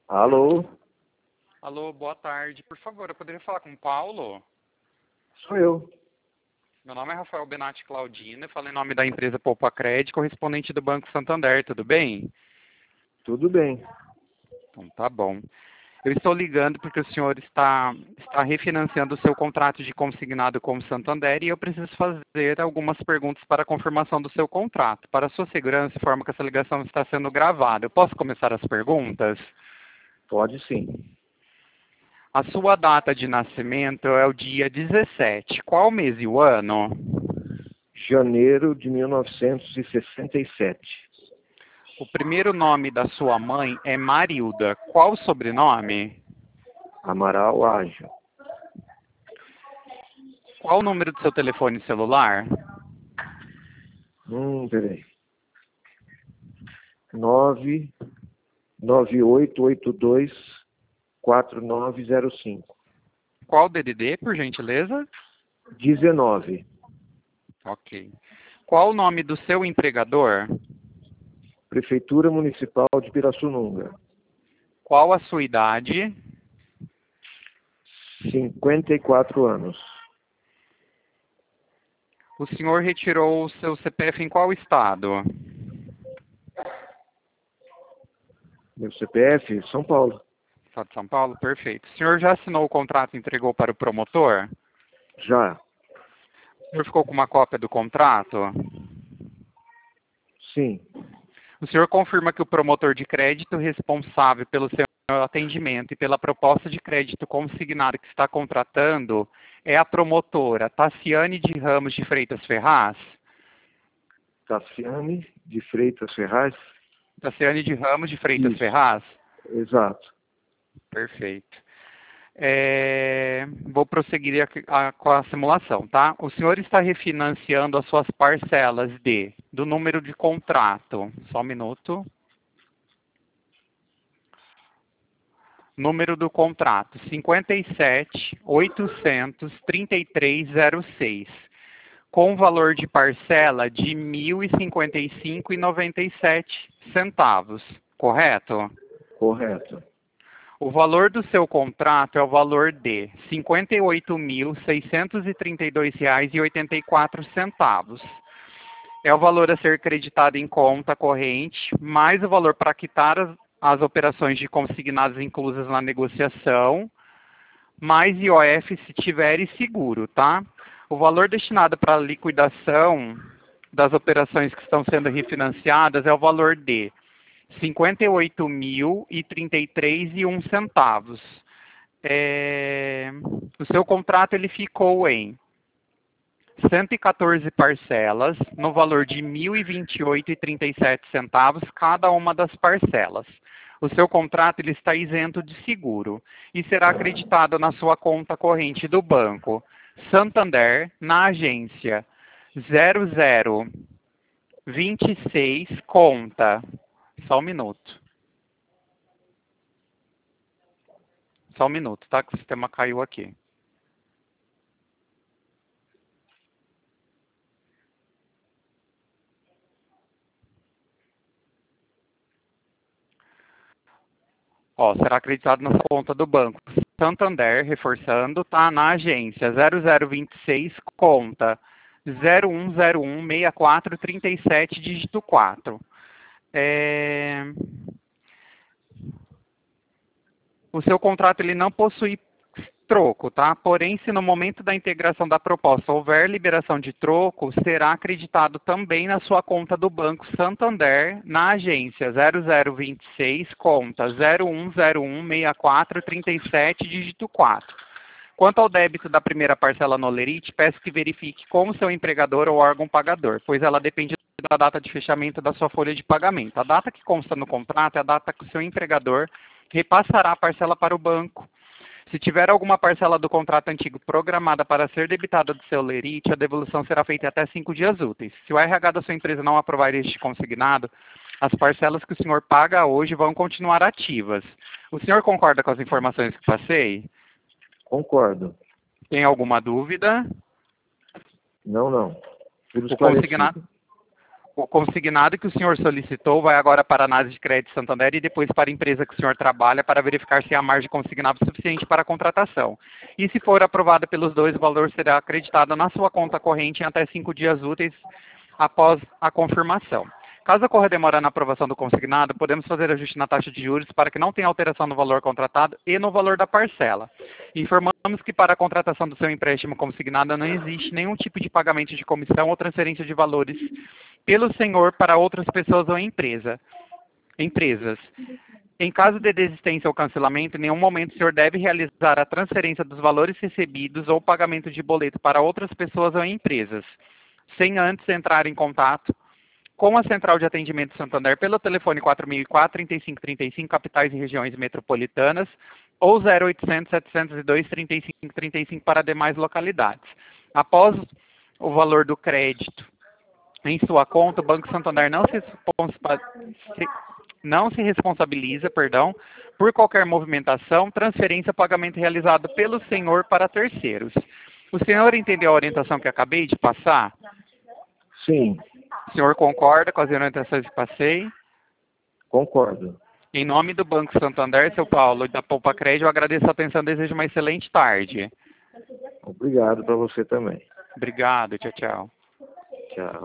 Alô, Alô, boa tarde. Por favor, eu poderia falar com o Paulo? sou eu. Meu nome é Rafael Benatti Claudino, eu falo em nome da empresa Poupa Crédito, correspondente do Banco Santander, tudo bem? Tudo bem. Então tá bom. Eu estou ligando porque o senhor está refinanciando o seu contrato de consignado com o Santander e eu preciso fazer algumas perguntas para a confirmação do seu contrato. Para a sua segurança, informo que essa ligação está sendo gravada. Eu posso começar as perguntas? Pode sim. A sua data de nascimento é o dia 17. Qual mês e o ano? Janeiro de 1967. O primeiro nome da sua mãe é Marilda. Qual o sobrenome? Amaral Ágil. Qual o número do seu telefone celular? Peraí. 998824905. Qual o DDD, por gentileza? 19. Ok. Qual o nome do seu empregador? Prefeitura Municipal de Pirassununga. Qual a sua idade? 54 anos. O senhor retirou o seu CPF em qual estado? Meu CPF, São Paulo. Estado de São Paulo? Perfeito. O senhor já assinou o contrato e entregou para o promotor? Já. O senhor ficou com uma cópia do contrato? Sim. O senhor confirma que o promotor de crédito responsável pelo seu atendimento e pela proposta de crédito consignado que está contratando é a promotora Tassiane de Ramos de Freitas Ferraz? Tassiane de Freitas Ferraz? Tassiane de Ramos de Freitas Isso. Ferraz? Exato. Perfeito. Vou prosseguir com a simulação, tá? O senhor está refinanciando as suas parcelas do número de contrato. Só um minuto. Número do contrato, 57.833.06, com valor de parcela de R$ 1.055,97, correto? Correto. O valor do seu contrato é o valor de R$ 58.632,84. É o valor a ser creditado em conta corrente, mais o valor para quitar as operações de consignados inclusas na negociação, mais IOF se tiver e seguro, tá? O valor destinado para a liquidação das operações que estão sendo refinanciadas é o valor de R$ 58.033,01. O seu contrato ele ficou em 114 parcelas, no valor de R$ 1.028,37 cada uma das parcelas. O seu contrato ele está isento de seguro e será acreditado na sua conta corrente do banco Santander, na agência 0026, conta. Só um minuto. Só um minuto, tá? Que o sistema caiu aqui. Será acreditado na sua conta do banco Santander, reforçando, tá? Na agência 0026, conta 01016437, dígito 4. O seu contrato ele não possui troco, tá? Porém, se no momento da integração da proposta houver liberação de troco, será acreditado também na sua conta do Banco Santander, na agência 0026, conta 01016437, dígito 4. Quanto ao débito da primeira parcela no Olerite, peço que verifique com o seu empregador ou órgão pagador, pois ela depende da data de fechamento da sua folha de pagamento. A data que consta no contrato é a data que o seu empregador repassará a parcela para o banco. Se tiver alguma parcela do contrato antigo programada para ser debitada do seu Olerite, a devolução será feita até 5 dias úteis. Se o RH da sua empresa não aprovar este consignado, as parcelas que o senhor paga hoje vão continuar ativas. O senhor concorda com as informações que passei? Concordo. Tem alguma dúvida? Não. Tudo O esclarecido. O consignado que o senhor solicitou vai agora para a análise de crédito Santander e depois para a empresa que o senhor trabalha para verificar se há margem consignável suficiente para a contratação. E se for aprovada pelos dois, o valor será acreditado na sua conta corrente em até 5 dias úteis após a confirmação. Caso ocorra demora na aprovação do consignado, podemos fazer ajuste na taxa de juros para que não tenha alteração no valor contratado e no valor da parcela. Informamos que para a contratação do seu empréstimo consignado não existe nenhum tipo de pagamento de comissão ou transferência de valores pelo senhor para outras pessoas ou empresas. Em caso de desistência ou cancelamento, em nenhum momento o senhor deve realizar a transferência dos valores recebidos ou pagamento de boleto para outras pessoas ou empresas, sem antes entrar em contato com a Central de Atendimento Santander pelo telefone 4004-3535, capitais e regiões metropolitanas, ou 0800-702-3535 para demais localidades. Após o valor do crédito em sua conta, o Banco Santander não se responsabiliza, por qualquer movimentação, transferência ou pagamento realizado pelo senhor para terceiros. O senhor entendeu a orientação que acabei de passar? Sim, O senhor concorda com as orientações que passei? concordo. Em nome do Banco Santander, seu Paulo, e da Poupa Crédito, eu agradeço a atenção e desejo uma excelente tarde. Obrigado para você também. Obrigado, tchau, tchau. Tchau.